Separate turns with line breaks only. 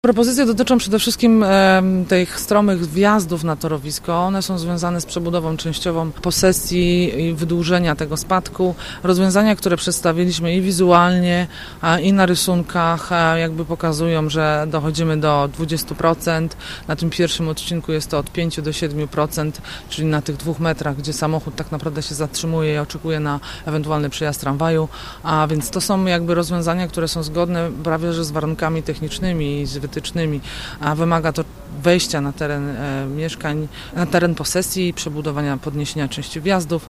Propozycje dotyczą przede wszystkim tych stromych wjazdów na torowisko. One są związane z przebudową częściową posesji i wydłużenia tego spadku. Rozwiązania, które przedstawiliśmy i wizualnie, i na rysunkach jakby pokazują, że dochodzimy do 20%. Na tym pierwszym odcinku jest to od 5 do 7%, czyli na tych 2 metrach, gdzie samochód tak naprawdę się zatrzymuje i oczekuje na ewentualny przyjazd tramwaju. A więc to są jakby rozwiązania, które są zgodne prawie że z warunkami technicznymi i z wytycznymi, a wymaga to wejścia na teren mieszkań, na teren posesji, przebudowania, podniesienia części wjazdów.